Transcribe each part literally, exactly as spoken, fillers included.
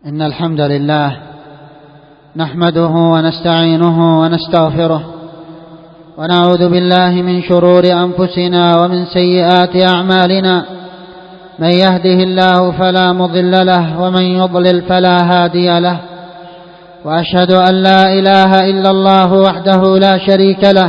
إن الحمد لله نحمده ونستعينه ونستغفره ونعوذ بالله من شرور أنفسنا ومن سيئات أعمالنا. من يهده الله فلا مضل له ومن يضلل فلا هادي له، وأشهد أن لا إله إلا الله وحده لا شريك له،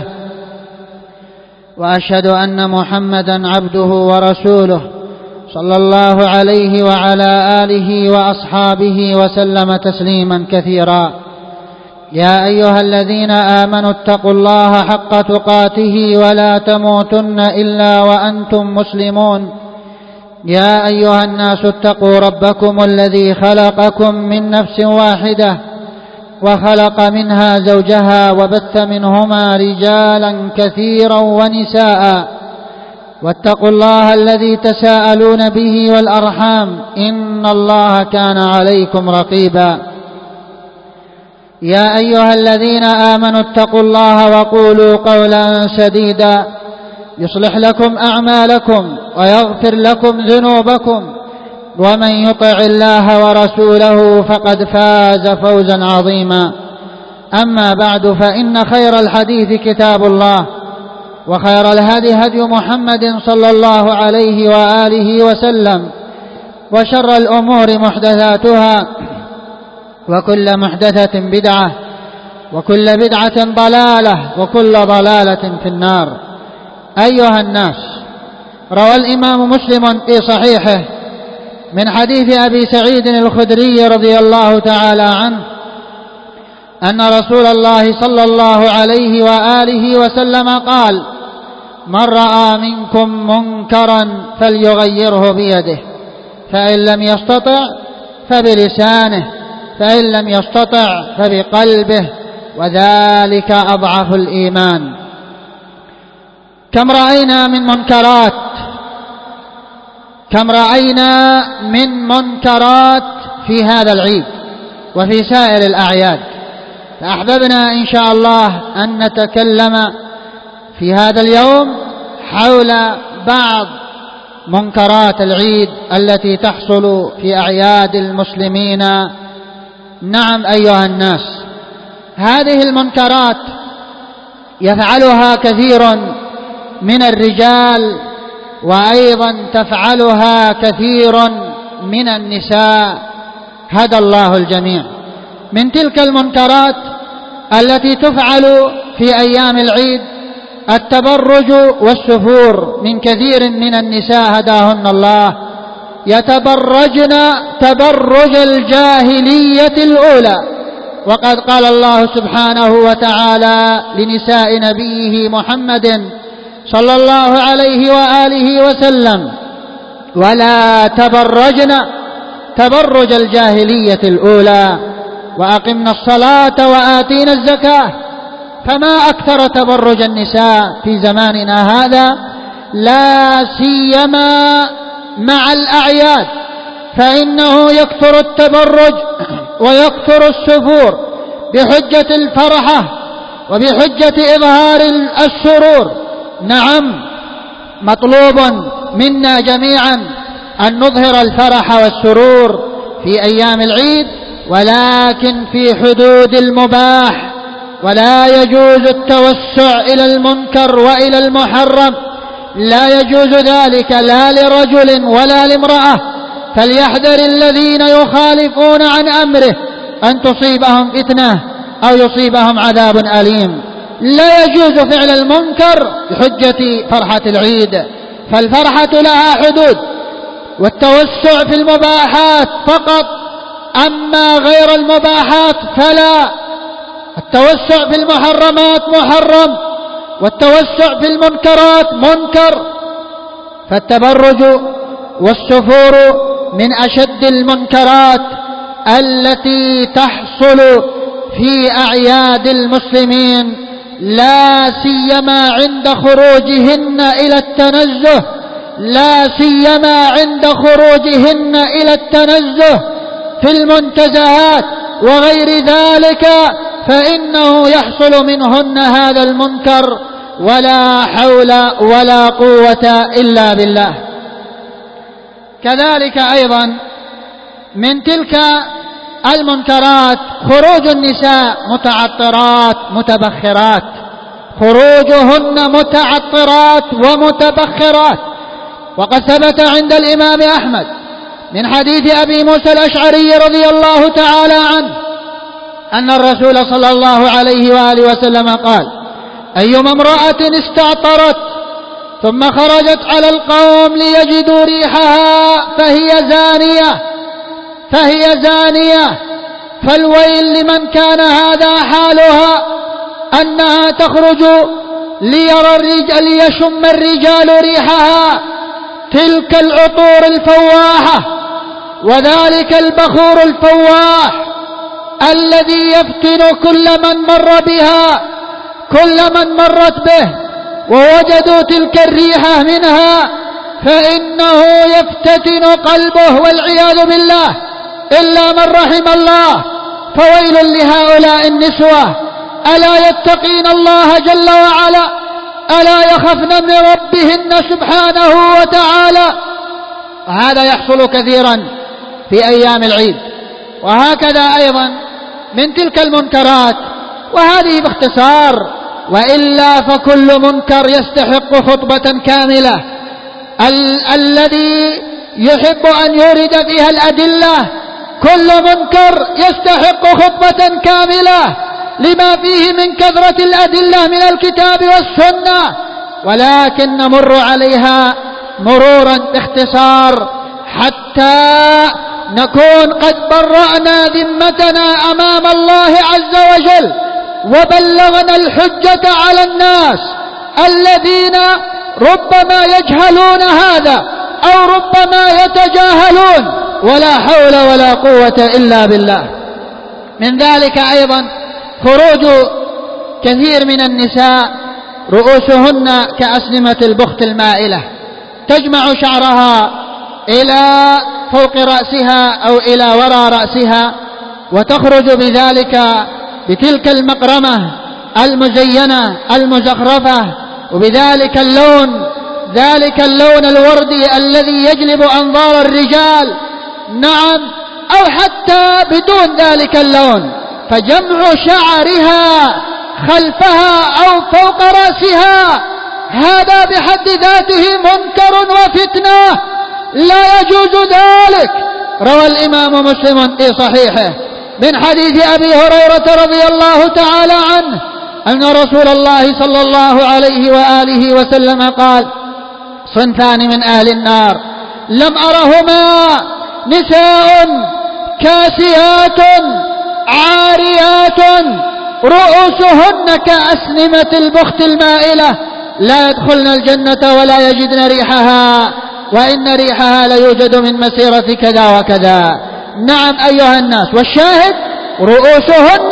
وأشهد أن محمدا عبده ورسوله صلى الله عليه وعلى آله وأصحابه وسلم تسليما كثيرا. يا أيها الذين آمنوا اتقوا الله حق تقاته ولا تموتن إلا وأنتم مسلمون. يا أيها الناس اتقوا ربكم الذي خلقكم من نفس واحدة وخلق منها زوجها وبث منهما رجالا كثيرا ونساء، واتقوا الله الذي تساءلون به والأرحام إن الله كان عليكم رقيبا. يا أيها الذين آمنوا اتقوا الله وقولوا قولا سديدا يصلح لكم أعمالكم ويغفر لكم ذنوبكم، ومن يطع الله ورسوله فقد فاز فوزا عظيما. أما بعد، فإن خير الحديث كتاب الله، وخير الهدي هدي محمد صلى الله عليه وآله وسلم، وشر الأمور محدثاتها، وكل محدثة بدعة، وكل بدعة ضلالة، وكل ضلالة في النار. أيها الناس، روى الإمام مسلم في صحيحه من حديث أبي سعيد الخدري رضي الله تعالى عنه أن رسول الله صلى الله عليه وآله وسلم قال: من رأى منكم منكرا فليغيره بيده، فإن لم يستطع فبلسانه، فإن لم يستطع فبقلبه، وذلك أضعف الإيمان. كم رأينا من منكرات كم رأينا من منكرات في هذا العيد وفي سائر الأعياد، فأحببنا إن شاء الله أن نتكلم في هذا اليوم حول بعض منكرات العيد التي تحصل في أعياد المسلمين. نعم أيها الناس، هذه المنكرات يفعلها كثير من الرجال، وأيضا تفعلها كثير من النساء، هدى الله الجميع. من تلك المنكرات التي تفعل في أيام العيد التبرج والسفور من كثير من النساء هداهن الله، يتبرجن تبرج الجاهلية الأولى، وقد قال الله سبحانه وتعالى لنساء نبيه محمد صلى الله عليه وآله وسلم: ولا تبرجن تبرج الجاهلية الأولى وأقمنا الصلاة وآتينا الزكاة. فما أكثر تبرج النساء في زماننا هذا، لا سيما مع الأعياد، فإنه يكثر التبرج ويكثر السفور بحجة الفرحة وبحجة إظهار السرور. نعم، مطلوب منا جميعا أن نظهر الفرح والسرور في أيام العيد، ولكن في حدود المباح، ولا يجوز التوسع إلى المنكر وإلى المحرم، لا يجوز ذلك لا لرجل ولا لامرأة. فليحذر الذين يخالفون عن أمره أن تصيبهم فتنة أو يصيبهم عذاب أليم. لا يجوز فعل المنكر بحجة فرحة العيد، فالفرحة لها حدود، والتوسع في المباحات فقط، أما غير المباحات فلا. التوسع في المحرمات محرم، والتوسع في المنكرات منكر. فالتبرج والسفور من أشد المنكرات التي تحصل في أعياد المسلمين، لا سيما عند خروجهن إلى التنزه لا سيما عند خروجهن إلى التنزه في المنتزهات وغير ذلك، فإنه يحصل منهن هذا المنكر، ولا حول ولا قوة إلا بالله. كذلك أيضا من تلك المنكرات خروج النساء متعطرات متبخرات، خروجهن متعطرات ومتبخرات. وقد ثبت عند الإمام أحمد من حديث أبي موسى الأشعري رضي الله تعالى عنه أن الرسول صلى الله عليه وآله وسلم قال: أيما امرأة استعطرت ثم خرجت على القوم ليجدوا ريحها فهي زانية فهي زانية فالويل لمن كان هذا حالها أنها تخرج ليرى الرجال ليشم الرجال ريحها، تلك العطور الفواحة وذلك البخور الفواح الذي يفتن كل من مر بها، كل من مرت به ووجدوا تلك الريحة منها فإنه يفتتن قلبه والعياذ بالله إلا من رحم الله. فويل لهؤلاء النسوة، ألا يتقين الله جل وعلا؟ ألا يخفن من ربهن سبحانه وتعالى؟ وهذا يحصل كثيرا في أيام العيد. وهكذا أيضا من تلك المنكرات، وهذه باختصار، وإلا فكل منكر يستحق خطبة كاملة. ال- الذي يحب أن يورد فيها الأدلة، كل منكر يستحق خطبة كاملة لما فيه من كثرة الأدلة من الكتاب والسنة، ولكن نمر عليها مرورا باختصار حتى نكون قد برأنا ذمتنا أمام الله عز وجل وبلغنا الحجة على الناس الذين ربما يجهلون هذا أو ربما يتجاهلون، ولا حول ولا قوة إلا بالله. من ذلك أيضا خروج كثير من النساء رؤوسهن كأسنمة البخت المائلة، تجمع شعرها إلى فوق رأسها أو إلى وراء رأسها، وتخرج بذلك بتلك المقرمة المزينة المزخرفة، وبذلك اللون، ذلك اللون الوردي الذي يجلب أنظار الرجال، نعم، أو حتى بدون ذلك اللون، فجمع شعرها خلفها أو فوق رأسها هذا بحد ذاته منكر وفتنة، لا يجوز ذلك. روى الإمام مسلم في صحيحه من حديث أبي هريرة رضي الله تعالى عنه أن رسول الله صلى الله عليه وآله وسلم قال: صنفان من أهل النار لم أرهما، نساء كاسيات عاريات رؤوسهن كأسنمة البخت المائلة، لا يدخلن الجنة ولا يجدن ريحها، وإن ريحها ليوجد من مسيرة كذا وكذا. نعم أيها الناس، والشاهد رؤوسهن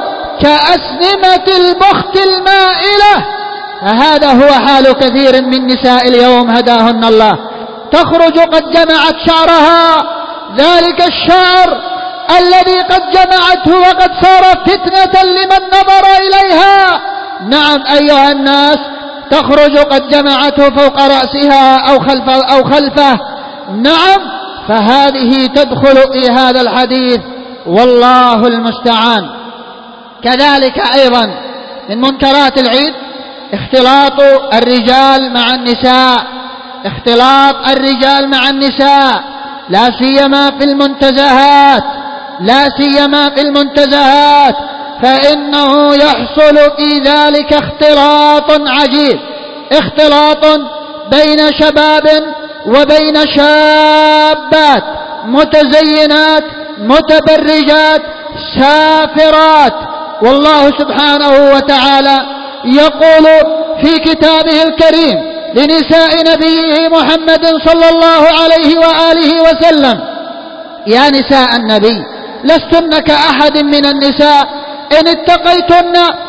كأسنمة البخت المائلة. فهذا هو حال كثير من نساء اليوم هداهن الله، تخرج قد جمعت شعرها، ذلك الشعر الذي قد جمعته وقد صار فتنة لمن نظر إليها. نعم أيها الناس، تخرج قد جمعته فوق رأسها أو خلفه, أو خلفه. نعم، فهذه تدخل في هذا الحديث، والله المستعان. كذلك أيضا من منكرات العيد اختلاط الرجال مع النساء، اختلاط الرجال مع النساء، لا سيما في المنتزهات، لا سيما في المنتزهات، فإنه يحصل في ذلك اختلاط عجيب، اختلاط بين شباب وبين شابات متزينات متبرجات سافرات. والله سبحانه وتعالى يقول في كتابه الكريم لنساء نبيه محمد صلى الله عليه وآله وسلم: يا نساء النبي لستن كأحد من النساء إن اتقيتن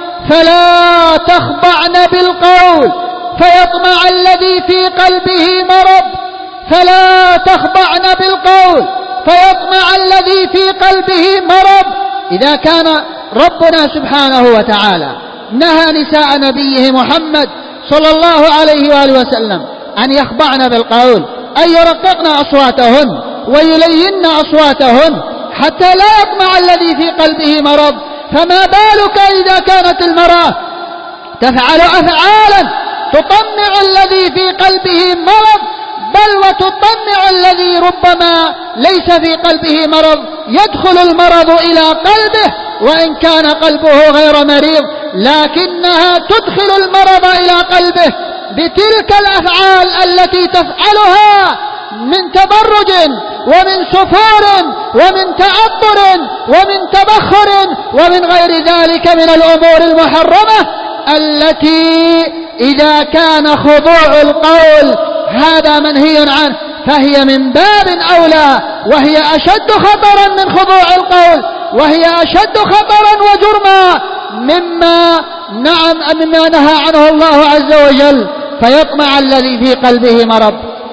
فلا تخضعن بالقول فيطمع الذي في قلبه مرض، فلا تخضعن بالقول فيطمع الذي في قلبه مرض. إذا كان ربنا سبحانه وتعالى نهى نساء نبيه محمد صلى الله عليه وآله وسلم أن يخضعن بالقول، أن يرققن أصواتهن ويلين أصواتهن، حتى لا يطمع الذي في قلبه مرض، فما بالك إذا كانت المرأة تفعل أفعالا تطمع الذي في قلبه مرض، بل وتطمع الذي ربما ليس في قلبه مرض، يدخل المرض إلى قلبه وإن كان قلبه غير مريض، لكنها تدخل المرض إلى قلبه بتلك الأفعال التي تفعلها من تبرج ومن سفور ومن تعطر ومن تبخر ومن غير ذلك من الأمور المحرمة، التي إذا كان خضوع القول هذا منهي عنه فهي من باب أولى، وهي أشد خطرا من خضوع القول، وهي أشد خطرا وجرما مما نعم مما نهى عنه الله عز وجل، فيطمع الذي في قلبه مرض.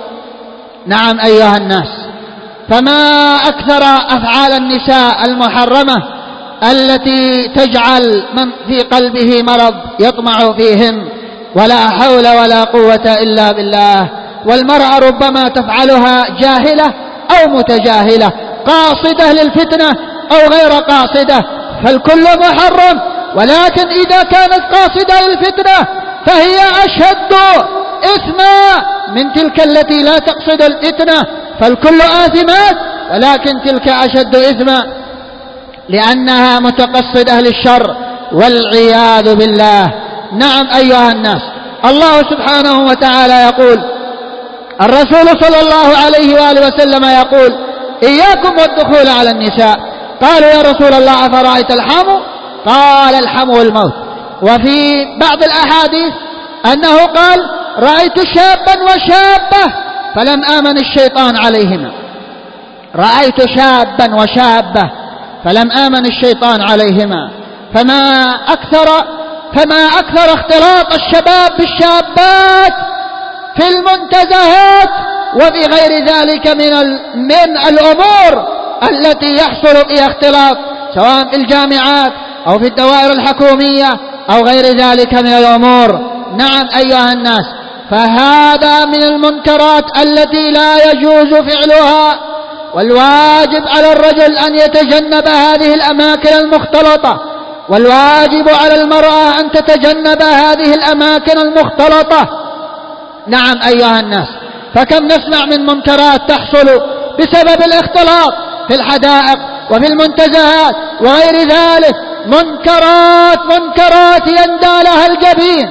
نعم أيها الناس، فما أكثر أفعال النساء المحرمة التي تجعل من في قلبه مرض يطمع فيهن، ولا حول ولا قوة إلا بالله. والمرأة ربما تفعلها جاهلة أو متجاهلة، قاصدة للفتنة أو غير قاصدة، فالكل محرم، ولكن إذا كانت قاصدة للفتنة فهي أشد إثما من تلك التي لا تقصد الفتنة، فالكل آثمات، ولكن تلك أشد إثما لأنها متقصدة للشر والعياذ بالله. نعم أيها الناس، الله سبحانه وتعالى يقول، الرسول صلى الله عليه وآله وسلم يقول: إياكم والدخول على النساء. قالوا: يا رسول الله أفرأيت الحمو؟ قال: الحمو الموت. وفي بعض الأحاديث أنه قال: رأيت شابا وشابة فلم آمن الشيطان عليهما. رأيت شابا وشابة فلم آمن الشيطان عليهما. فما أكثر فما أكثر اختلاط الشباب بالشابات في المنتزهات وفي غير ذلك من من الأمور التي يحصل فيها اختلاط، سواء في الجامعات أو في الدوائر الحكومية أو غير ذلك من الأمور. نعم أيها الناس، فهذا من المنكرات التي لا يجوز فعلها، والواجب على الرجل أن يتجنب هذه الأماكن المختلطة، والواجب على المرأة أن تتجنب هذه الأماكن المختلطة. نعم أيها الناس، فكم نسمع من منكرات تحصل بسبب الاختلاط في الحدائق وفي المنتزهات وغير ذلك، منكرات منكرات يندى لها الجبين،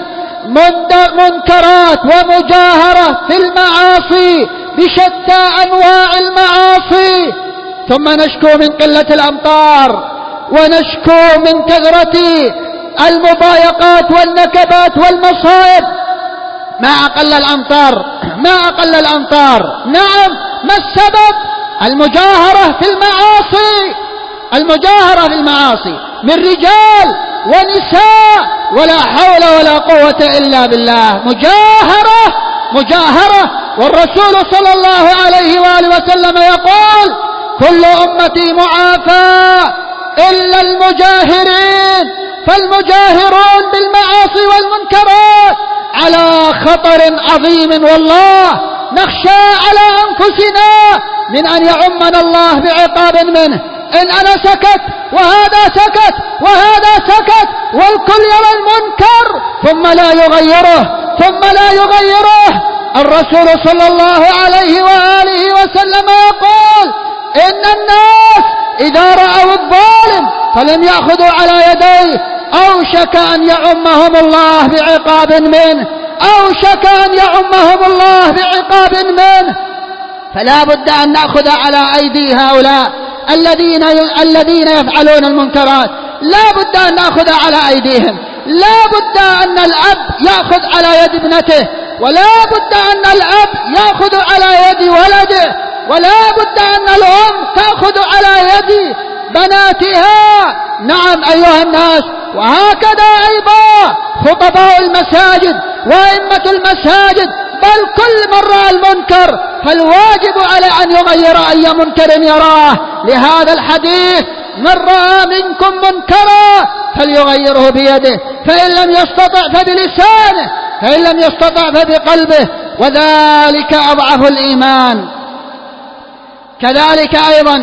منكرات ومجاهرة في المعاصي بشتى أنواع المعاصي، ثم نشكو من قلة الأمطار، ونشكو من كثرة المضايقات والنكبات والمصائب. ما أقل الأمطار ما أقل الأمطار نعم، ما السبب؟ المجاهرة في المعاصي، المجاهرة في المعاصي من رجال ونساء، ولا حول ولا قوة إلا بالله، مجاهرة مجاهرة. والرسول صلى الله عليه وآله وسلم يقول: كل أمتي معافى إلا المجاهرين، فالمجاهرون بالمعاصي والمنكرات على خطر عظيم، والله نخشى على أنفسنا من أن يعمنا الله بعقاب منه. إن أنا سكت وهذا سكت وهذا سكت والكل يرى المنكر ثم لا يغيره ثم لا يغيره الرسول صلى الله عليه وآله وسلم يقول: إن الناس إذا رأوا الظالم فلم يأخذوا على يديه أوشك أن يعمهم الله بعقاب منه أوشك أن يعمهم الله بعقاب منه. فلا بد أن نأخذ على أيدي هؤلاء الذين الذين يفعلون المنكرات، لا بد أن نأخذ على أيديهم، لا بد أن الأب يأخذ على يد ابنته، ولا بد أن الأب يأخذ على يد ولده، ولا بد أن الأم تأخذ على يد بناتها. نعم أيها الناس، وهكذا أيضا خطباء المساجد وأئمة المساجد، بل كل من رأى المنكر فالواجب على أن يغير أي منكر يراه، لهذا الحديث: من رأى منكم منكرا فليغيره بيده، فإن لم يستطع فبلسانه، فإن لم يستطع فبقلبه، وذلك أضعف الإيمان. كذلك أيضا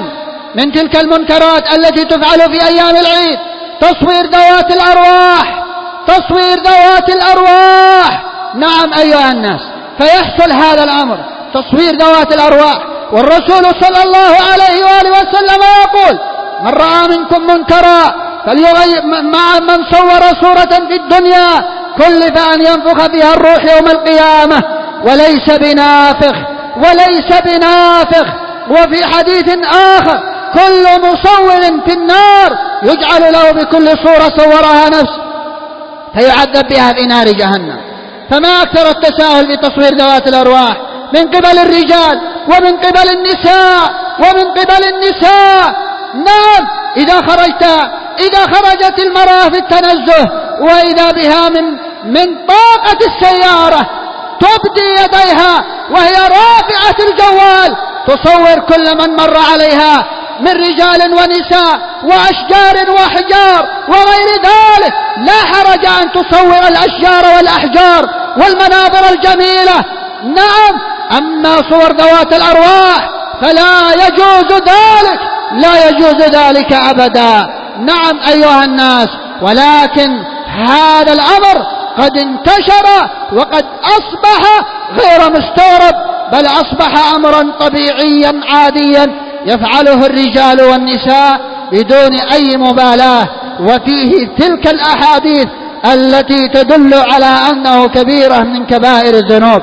من تلك المنكرات التي تفعل في أيام العيد تصوير ذوات الأرواح، تصوير ذوات الأرواح. نعم أيها الناس، فيحصل هذا الأمر، تصوير ذوات الأرواح. والرسول صلى الله عليه وآله وسلم يقول: من رأى منكم منكرا فليغير، مع من صور صورة في الدنيا كلف أن ينفخ فيها الروح يوم القيامة وليس بنافخ، وليس بنافخ. وفي حديث آخر: كل مصور في النار يجعل له بكل صورة صورها نفسه فيعذب بها في نار جهنم. فما أكثر التساهل بتصوير ذوات الأرواح من قبل الرجال ومن قبل النساء ومن قبل النساء. نعم، إذا خرجت إذا خرجت المرأة في التنزه وإذا بها من من طاقة السيارة تبدي يديها وهي رافعة الجوال تصور كل من مر عليها من رجال ونساء وأشجار وأحجار وغير ذلك، لا حرج أن تصور الأشجار والأحجار والمناظر الجميلة. نعم، أما صور ذوات الأرواح فلا يجوز ذلك، لا يجوز ذلك أبدا. نعم أيها الناس، ولكن هذا الأمر قد انتشر وقد أصبح غير مستغرب، بل أصبح أمرا طبيعيا عاديا يفعله الرجال والنساء بدون أي مبالاة، وفيه تلك الأحاديث التي تدل على أنه كبيرة من كبائر الذنوب.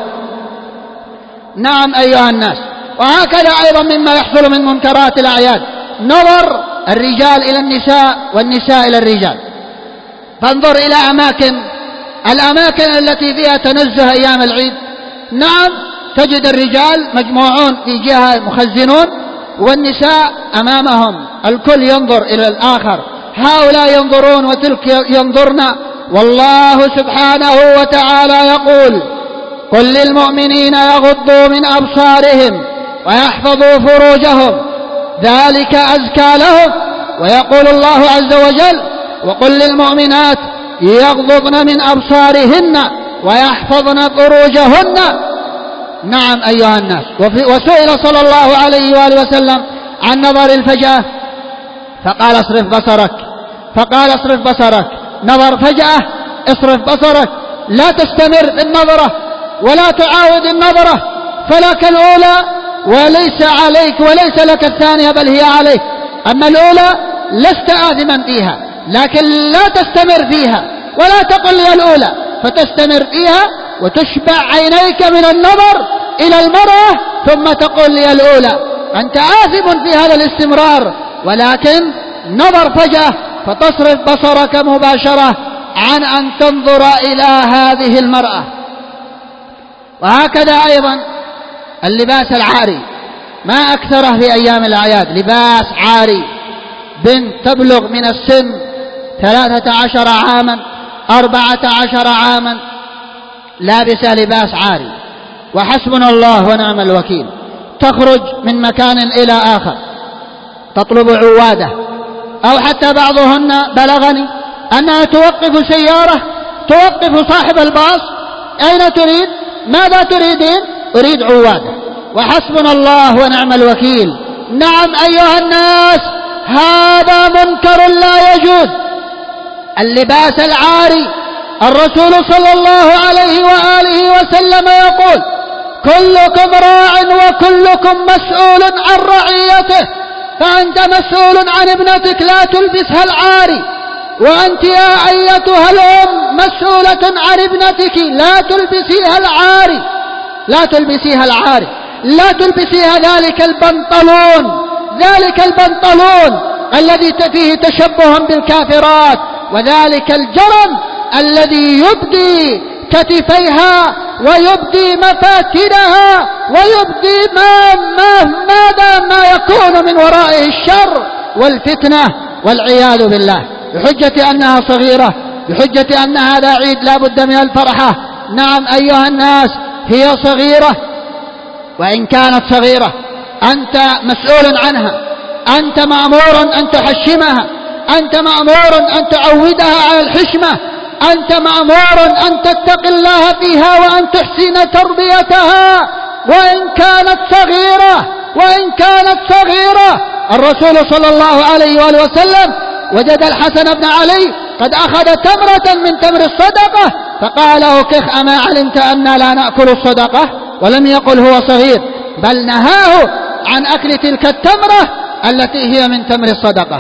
نعم أيها الناس، وهكذا أيضا مما يحصل من منكرات الأعياد نظر الرجال إلى النساء والنساء إلى الرجال. فانظر إلى أماكن الأماكن التي فيها تنزه أيام العيد. نعم، تجد الرجال مجموعون في جهة مخزنون والنساء أمامهم، الكل ينظر إلى الآخر، هؤلاء ينظرون وتلك ينظرن. والله سبحانه وتعالى يقول: قل للمؤمنين يغضوا من أبصارهم ويحفظوا فروجهم ذلك أزكى لهم. ويقول الله عز وجل: وقل للمؤمنات يغضضن من أبصارهن ويحفظن فروجهن. نعم أيها الناس، وسئل صلى الله عليه وآله وسلم عن نظر الفجأة فقال: اصرف بصرك، فقال اصرف بصرك، نظر فجأة اصرف بصرك، لا تستمر بالنظرة ولا تعاود النظرة، فلك الأولى وليس عليك وليس لك الثانية بل هي عليك. أما الأولى لست آثما فيها، لكن لا تستمر فيها ولا تقل لي الأولى فتستمر فيها وتشبع عينيك من النظر إلى المرأة ثم تقول لي الأولى. أنت آثم في هذا الاستمرار، ولكن نظر فجأة فتصرف بصرك مباشرة عن أن تنظر إلى هذه المرأة. وهكذا أيضا اللباس العاري، ما أكثره في أيام الأعياد، لباس عاري. بنت تبلغ من السن ثلاثة عشر عاما أربعة عشر عاما لابسة لباس عاري، وحسبنا الله ونعم الوكيل. تخرج من مكان إلى آخر تطلب عوادة، أو حتى بعضهن بلغني أنها توقف سيارة، توقف صاحب الباص: أين تريد؟ ماذا تريدين؟ أريد عوادة. وحسبنا الله ونعم الوكيل. نعم أيها الناس، هذا منكر لا يجوز، اللباس العاري. الرسول صلى الله عليه وآله وسلم يقول: كلكم راع وكلكم مسؤول عن رعيته، فأنت مسؤول عن ابنتك لا تلبسها العاري، وأنت يا أيتها الأم مسؤولة عن ابنتك لا تلبسيها العاري، لا تلبسيها العاري، لا تلبسيها ذلك البنطلون، ذلك البنطلون الذي فيه تشبه بالكافرات، وذلك الجرم الذي يبدي كتفيها ويبدي مفاتنها ويبدي ما ما ماذا ما يكون من ورائه الشر والفتنة والعياذ بالله، بحجة أنها صغيرة، بحجة أن هذا عيد لا بد من الفرحة. نعم أيها الناس، هي صغيرة، وإن كانت صغيرة أنت مسؤول عنها، أنت مأمور أن تحشمها، أنت مأمور أن تعودها على الحشمة، أنت مأمور أن تتقي الله فيها وأن تحسن تربيتها، وإن كانت صغيرة وإن كانت صغيرة الرسول صلى الله عليه وآله وسلم وجد الحسن بن علي قد أخذ تمرة من تمر الصدقة فقال كخ أما علمت أننا لا نأكل الصدقة؟ ولم يقل هو صغير، بل نهاه عن أكل تلك التمرة التي هي من تمر الصدقة.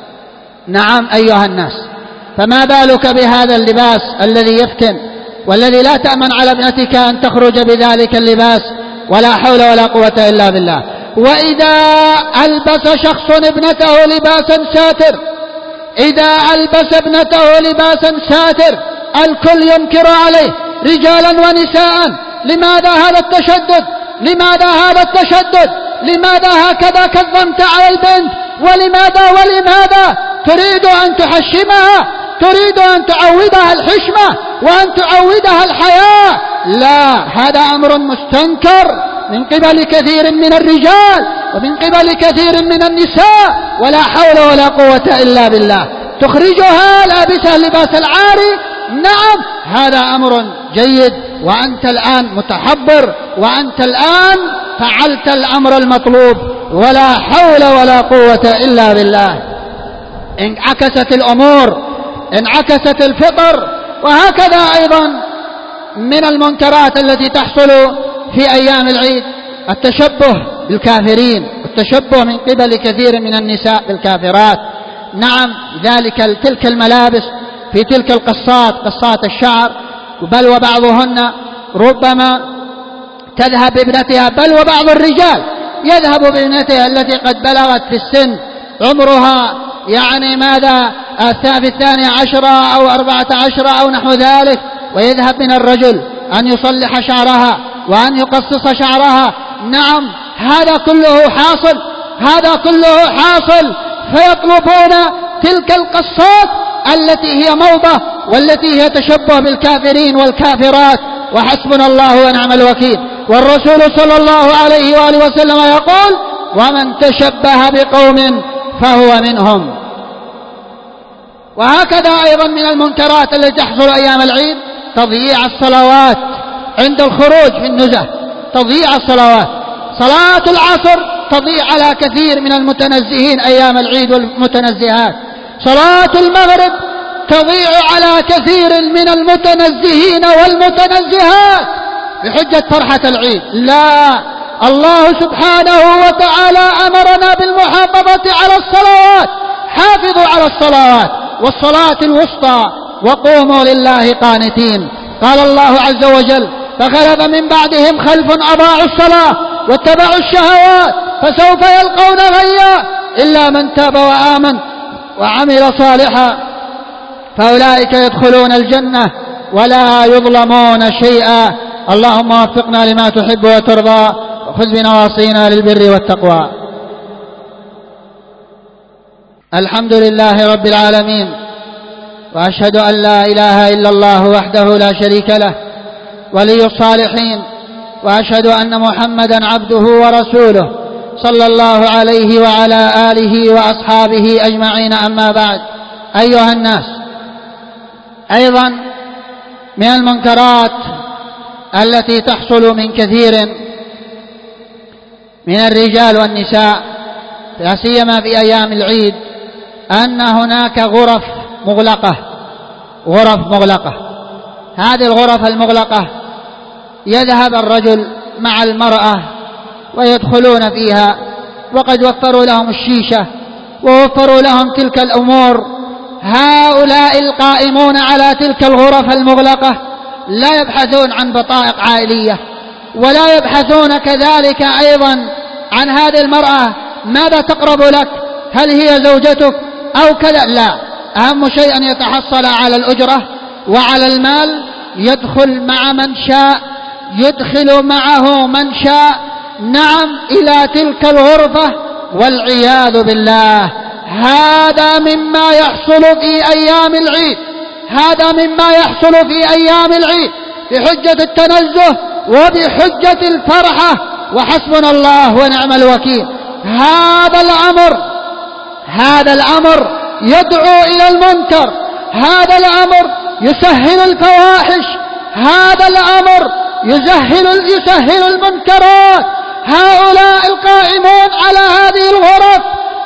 نعم أيها الناس، فما بالك بهذا اللباس الذي يفتن، والذي لا تأمن على ابنتك أن تخرج بذلك اللباس، ولا حول ولا قوة إلا بالله. وإذا ألبس شخص ابنته لباسا ساتر، إذا ألبس ابنته لباسا ساتر الكل ينكر عليه رجالا ونساء. لماذا هذا التشدد؟ لماذا هذا التشدد؟ لماذا هكذا كظمت على البنت؟ ولماذا ولماذا تريد أن تحشمها؟ تريد أن تعودها الحشمة وأن تعودها الحياء؟ لا، هذا أمر مستنكر من قبل كثير من الرجال ومن قبل كثير من النساء، ولا حول ولا قوة إلا بالله. تخرجها لابسة لباس العاري، نعم هذا أمر جيد، وأنت الآن متحبر، وأنت الآن فعلت الأمر المطلوب، ولا حول ولا قوة إلا بالله. انعكست الأمور، انعكست الفطر. وهكذا أيضا من المنكرات التي تحصل في أيام العيد التشبه بالكافرين، التشبه من قبل كثير من النساء بالكافرات. نعم، ذلك تلك الملابس في تلك القصات، قصات الشعر، بل وبعضهن ربما تذهب بابنتها، بل وبعض الرجال يذهب بابنتها التي قد بلغت في السن عمرها يعني ماذا في الثانية عشرة أو أربعة عشرة أو نحو ذلك، ويذهب من الرجل أن يصلح شعرها وأن يقصص شعرها. نعم هذا كله حاصل، هذا كله حاصل. فيطلبون تلك القصات التي هي موضة والتي هي تشبه بالكافرين والكافرات، وحسبنا الله ونعم الوكيل. والرسول صلى الله عليه وآله وسلم يقول: ومن تشبه بقوم فهو منهم. وهكذا أيضا من المنكرات التي تحصل أيام العيد تضييع الصلوات عند الخروج في النزهة، تضييع الصلوات. صلاة العصر تضيع على كثير من المتنزهين أيام العيد والمتنزهات، صلاة المغرب تضيع على كثير من المتنزهين والمتنزهات بحجة فرحة العيد. لا، الله سبحانه وتعالى أمرنا بالمحافظة على الصلوات. حافظوا على الصلوات والصلاة الوسطى وقوموا لله قانتين. قال الله عز وجل: فخلف من بعدهم خلف أضاعوا الصلاة واتبعوا الشهوات فسوف يلقون غيا إلا من تاب وآمن وعمل صالحا فأولئك يدخلون الجنة ولا يظلمون شيئا. اللهم وفقنا لما تحب وترضى، وخذ بنواصينا للبر والتقوى. الحمد لله رب العالمين، وأشهد أن لا إله إلا الله وحده لا شريك له ولي الصالحين، وأشهد أن محمدا عبده ورسوله صلى الله عليه وعلى آله وأصحابه أجمعين. أما بعد، أيها الناس، أيضا من المنكرات التي تحصل من كثير من الرجال والنساء لا سيما في أيام العيد أن هناك غرف مغلقة، غرف مغلقة. هذه الغرف المغلقة يذهب الرجل مع المرأة ويدخلون فيها، وقد وفروا لهم الشيشة ووفروا لهم تلك الأمور. هؤلاء القائمون على تلك الغرف المغلقة لا يبحثون عن بطائق عائلية، ولا يبحثون كذلك أيضا عن هذه المرأة ماذا تقرب لك، هل هي زوجتك أو كذا. لا، أهم شيء أن يتحصل على الأجرة وعلى المال، يدخل مع من شاء، يدخل معه من شاء، نعم، إلى تلك الغرفة، والعياذ بالله. هذا مما يحصل في أيام العيد، هذا مما يحصل في أيام العيد بحجة التنزه وبحجة الفرحة، وحسبنا الله ونعم الوكيل. هذا الأمر هذا الأمر يدعو إلى المنكر، هذا الأمر يسهل الفواحش، هذا الأمر يسهل يسهل المنكرات. هؤلاء القائمون على هذه الغرف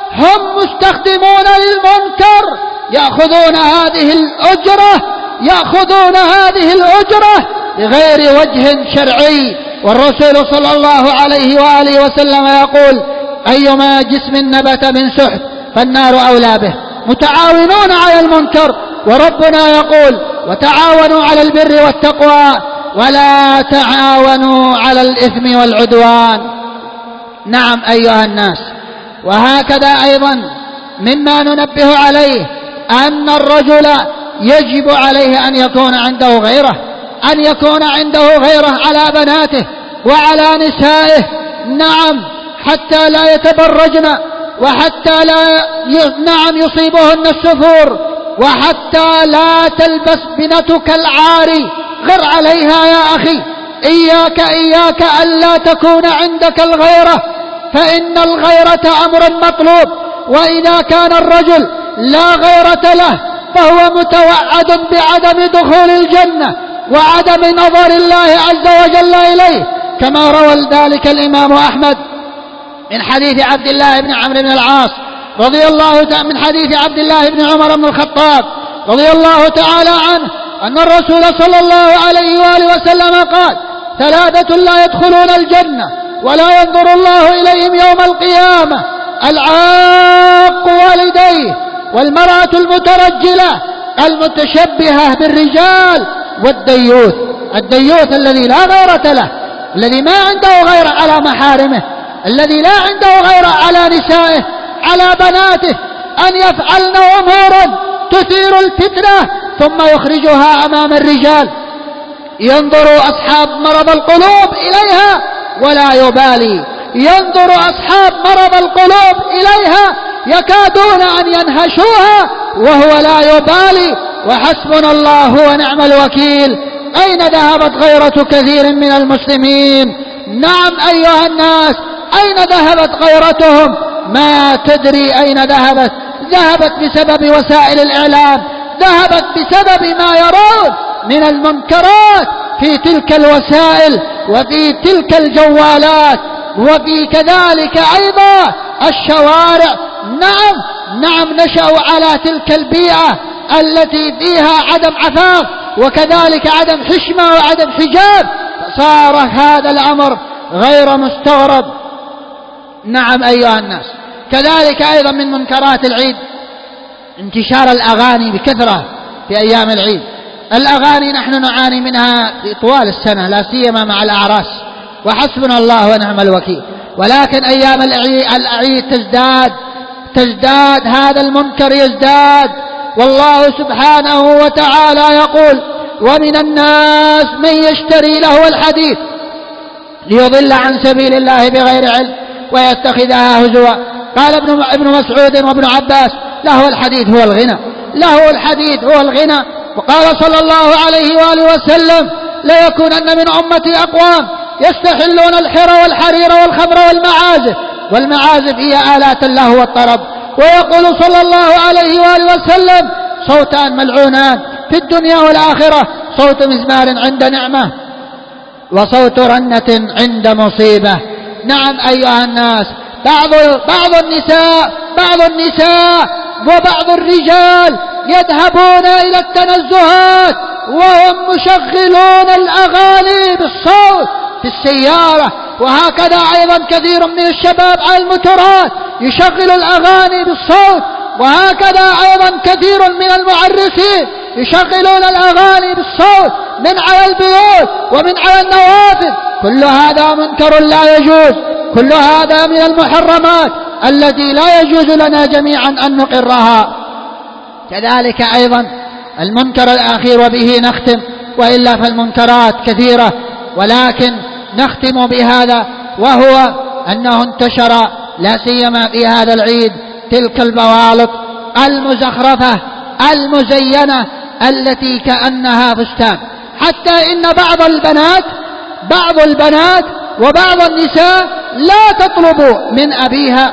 هم مستخدمون للمنكر يأخذون هذه الأجرة يأخذون هذه الأجرة بغير وجه شرعي. والرسول صلى الله عليه وآله وسلم يقول: أيما جسم نبت من سحت فالنار أولى به. متعاونون على المنكر، وربنا يقول: وتعاونوا على البر والتقوى ولا تعاونوا على الإثم والعدوان. نعم أيها الناس، وهكذا أيضا مما ننبه عليه أن الرجل يجب عليه أن يكون عنده غيره أن يكون عنده غيره على بناته وعلى نسائه. نعم، حتى لا يتبرجن، وحتى لا نعم يصيبهن السفور، وحتى لا تلبس بنتك العاري. غر عليها يا أخي، إياك إياك ألا تكون عندك الغيرة، فإن الغيرة أمر مطلوب. وإذا كان الرجل لا غيرة له فهو متوعد بعدم دخول الجنة وعدم نظر الله عز وجل إليه، كما روى ذلك الإمام أحمد من حديث عبد الله بن عمرو بن العاص رضي الله تعالى من حديث عبد الله بن عمر بن الخطاب رضي الله تعالى عنه أن الرسول صلى الله عليه وآله وسلم قال: ثلاثة لا يدخلون الجنة ولا ينظر الله إليهم يوم القيامة: العاق والديه، والمرأة المترجلة المتشبهة بالرجال، والديوث. الديوث الذي لا غيرة له، الذي ما عنده غيرة على محارمه، الذي لا عنده غيرة على نسائه، على بناته، أن يفعلن أمورا تثير الفتنة ثم يخرجها أمام الرجال. ينظر أصحاب مرض القلوب إليها ولا يبالي، ينظر أصحاب مرض القلوب إليها يكادون أن ينهشوها وهو لا يبالي. وحسبنا الله ونعم الوكيل. أين ذهبت غيرة كثير من المسلمين؟ نعم أيها الناس، أين ذهبت غيرتهم؟ ما تدري أين ذهبت. ذهبت بسبب وسائل الإعلام، ذهبت بسبب ما يرون من المنكرات في تلك الوسائل وفي تلك الجوالات، وفي كذلك أيضا الشوارع. نعم نعم نشأوا على تلك البيئة التي فيها عدم عفاف وكذلك عدم حشمة وعدم حجاب، فصار هذا الأمر غير مستغرب. نعم أيها الناس، كذلك أيضا من منكرات العيد انتشار الأغاني بكثرة في أيام العيد. الأغاني نحن نعاني منها في طوال السنة، لا سيما مع الأعراس، وحسبنا الله ونعم الوكيل. ولكن أيام العيد تزداد تزداد هذا المنكر يزداد. والله سبحانه وتعالى يقول: ومن الناس من يشتري لهو الحديث ليضل عن سبيل الله بغير علم ويتخذها هزوا. قال ابن مسعود وابن عباس: لهو الحديث هو الغنى، لهو الحديث هو الغنى. وقال صلى الله عليه وآله وسلم: ليكونن من أمتي أقوام يستحلون الحر والحرير والخمر والمعازف، والمعازف هي آلات اللهو والطرب. ويقول صلى الله عليه وآله وسلم: صوتان ملعونان في الدنيا والآخرة: صوت مزمار عند نعمة، وصوت رنة عند مصيبة. نعم أيها الناس، بعض بعض النساء بعض النساء وبعض الرجال يذهبون إلى التنزهات وهم مشغلون الأغاني بالصوت في السيارة. وهكذا أيضا كثير من الشباب على الموتورات يشغل الأغاني بالصوت. وهكذا أيضا كثير من المعرسين يشغلون الأغاني بالصوت من على البيوت ومن على النوافذ. كل هذا منكر لا يجوز، كل هذا من المحرمات التي لا يجوز لنا جميعا أن نقرها. كذلك أيضا المنكر الأخير وبه نختم، وإلا فالمنكرات كثيرة، ولكن نختم بهذا، وهو أنه انتشر لا سيما في هذا العيد تلك البوالط المزخرفة المزينة التي كأنها فستان، حتى إن بعض البنات بعض البنات وبعض النساء لا تطلب من أبيها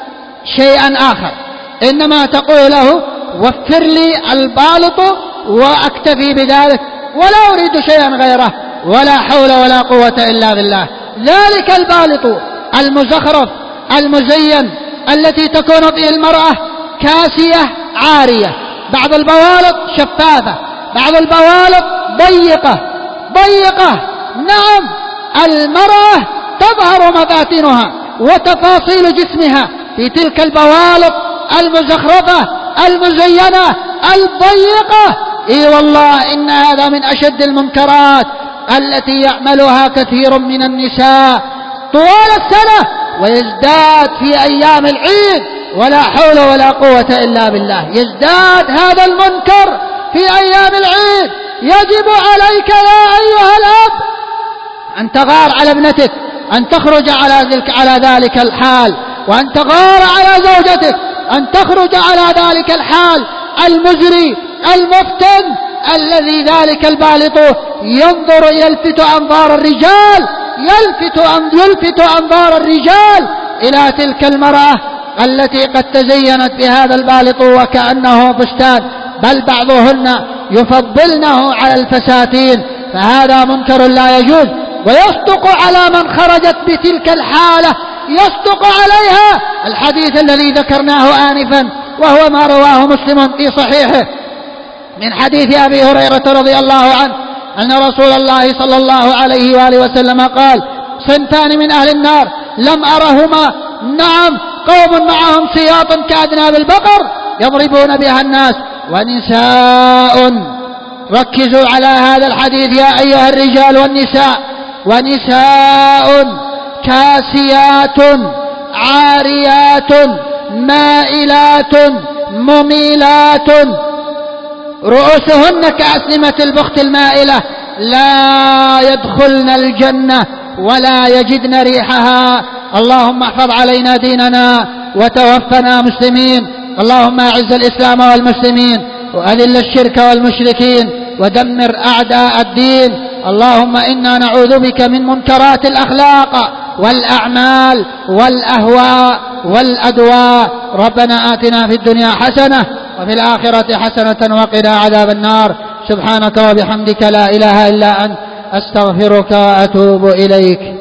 شيئا آخر، إنما تقول له: وفر لي البالط وأكتفي بذلك ولا أريد شيئا غيره، ولا حول ولا قوة إلا بالله. ذلك البالط المزخرف المزين التي تكون فيه المرأة كاسية عارية، بعض البوالط شفافة، بعض البوالط ضيقة ضيقة نعم، المرأة تظهر مفاتنها وتفاصيل جسمها في تلك البوالط المزخرفة المزينة الضيقة. اي والله إن هذا من أشد المنكرات التي يعملها كثير من النساء طوال السنة، ويزداد في أيام العيد، ولا حول ولا قوة إلا بالله، يزداد هذا المنكر في أيام العيد. يجب عليك يا أيها الأب أن تغار على ابنتك أن تخرج على ذلك على ذلك الحال، وأن تغار على زوجتك أن تخرج على ذلك الحال المزري المفتن الذي ذلك البالط ينظر يلفت أنظار الرجال يلفت يلفت أنظار الرجال إلى تلك المرأة التي قد تزينت بهذا البالط وكأنه فستان، بل بعضهن يفضلنه على الفساتين، فهذا منكر لا يجوز. ويصدق على من خرجت بتلك الحالة، يصدق عليها الحديث الذي ذكرناه آنفا، وهو ما رواه مسلم في صحيحه من حديث أبي هريرة رضي الله عنه أن رسول الله صلى الله عليه وآله وسلم قال: صنفان من أهل النار لم أرهما، نعم، قوم معهم سياط كأذناب البقر يضربون بها الناس، ونساء، ركزوا على هذا الحديث يا أيها الرجال والنساء، ونساء كاسيات عاريات مائلات مميلات رؤوسهن كأسنمة البخت المائلة لا يدخلن الجنة ولا يجدن ريحها. اللهم احفظ علينا ديننا وتوفنا مسلمين. اللهم اعز الإسلام والمسلمين وأذل الشرك والمشركين ودمر أعداء الدين. اللهم إنا نعوذ بك من منكرات الأخلاق والأعمال والأهواء والأدواء. ربنا آتنا في الدنيا حسنة وفي الآخرة حسنة وقنا عذاب النار. سبحانك وبحمدك لا إله إلا أنت أستغفرك وأتوب إليك.